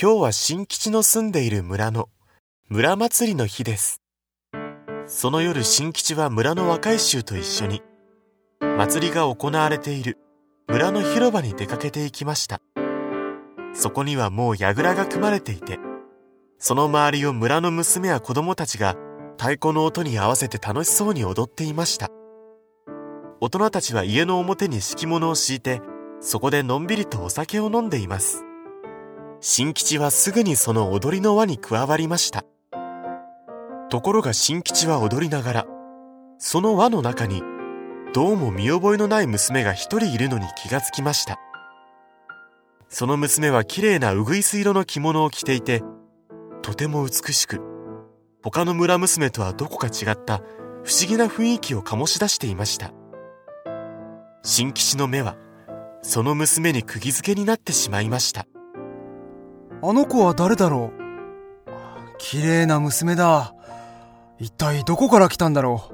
今日は新吉の住んでいる村の村祭りの日です。その夜、新吉は村の若い衆と一緒に祭りが行われている村の広場に出かけていきました。そこにはもう櫓が組まれていて、その周りを村の娘や子供たちが太鼓の音に合わせて楽しそうに踊っていました。大人たちは家の表に敷物を敷いて、そこでのんびりとお酒を飲んでいます。新吉はすぐにその踊りの輪に加わりました。ところが新吉は踊りながら、その輪の中にどうも見覚えのない娘が一人いるのに気がつきました。その娘はきれいなうぐいす色の着物を着ていて、とても美しく、他の村娘とはどこか違った不思議な雰囲気を醸し出していました。新吉の目はその娘に釘付けになってしまいました。 あの子は誰だろう。綺麗な娘だ。一体どこから来たんだろ